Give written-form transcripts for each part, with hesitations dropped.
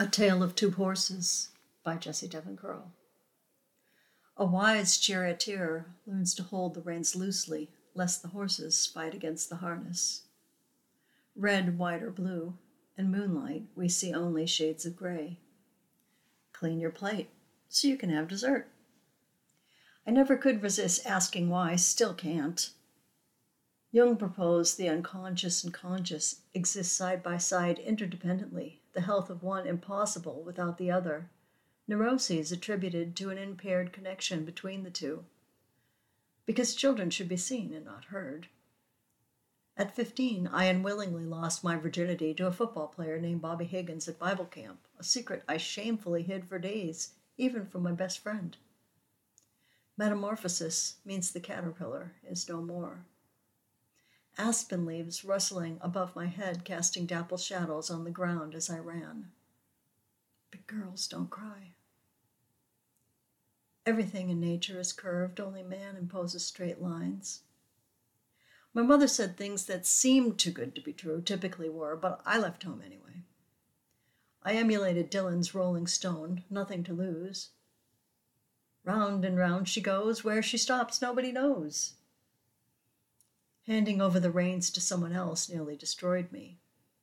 A Tale of Two Horses by Jessie Devon Crowe. A wise charioteer learns to hold the reins loosely, lest the horses fight against the harness. Red, white, or blue, in moonlight we see only shades of gray. Clean your plate so you can have dessert. I never could resist asking why, still can't. Jung proposed the unconscious and conscious exist side by side interdependently, the health of one impossible without the other, neuroses attributed to an impaired connection between the two, because children should be seen and not heard. At 15, I unwillingly lost my virginity to a football player named Bobby Higgins at Bible camp, a secret I shamefully hid for days, even from my best friend. Metamorphosis means the caterpillar is no more. Aspen leaves rustling above my head, casting dapple shadows on the ground as I ran. But girls don't cry. Everything in nature is curved, only man imposes straight lines. My mother said things that seemed too good to be true, typically were, but I left home anyway. I emulated Dylan's Rolling Stone, nothing to lose. Round and round she goes, where she stops nobody knows. Handing over the reins to someone else nearly destroyed me.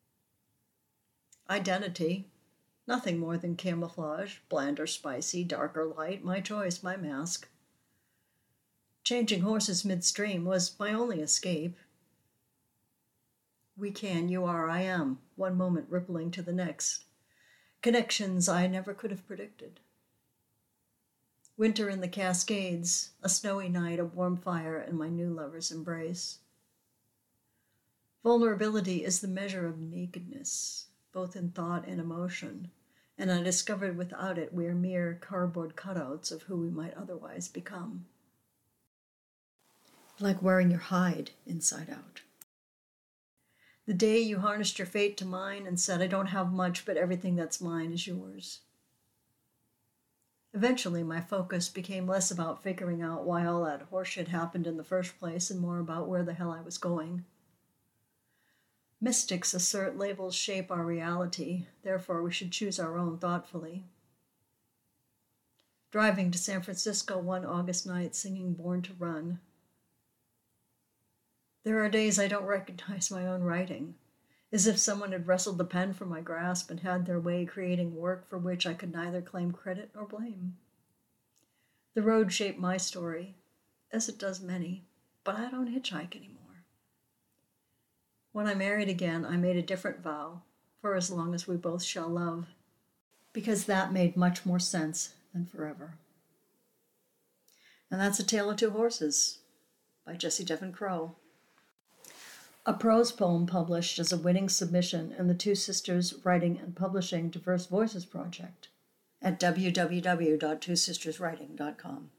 Identity, nothing more than camouflage, bland or spicy, dark or light, my choice, my mask. Changing horses midstream was my only escape. We can, you are, I am, one moment rippling to the next. Connections I never could have predicted. Winter in the Cascades, a snowy night, a warm fire, and my new lover's embrace. Vulnerability is the measure of nakedness, both in thought and emotion, and I discovered without it we are mere cardboard cutouts of who we might otherwise become. Like wearing your hide inside out. The day you harnessed your fate to mine and said, I don't have much, but everything that's mine is yours. Eventually, my focus became less about figuring out why all that horseshit happened in the first place and more about where the hell I was going. Mystics assert labels shape our reality, therefore we should choose our own thoughtfully. Driving to San Francisco one August night singing Born to Run. There are days I don't recognize my own writing, as if someone had wrestled the pen from my grasp and had their way creating work for which I could neither claim credit nor blame. The road shaped my story, as it does many, but I don't hitchhike anymore. When I married again, I made a different vow, for as long as we both shall love, because that made much more sense than forever. And that's A Tale of Two Horses by Jessie Devon Crowe. A prose poem published as a winning submission in the Two Sisters Writing and Publishing Diverse Voices Project at www.twosisterswriting.com.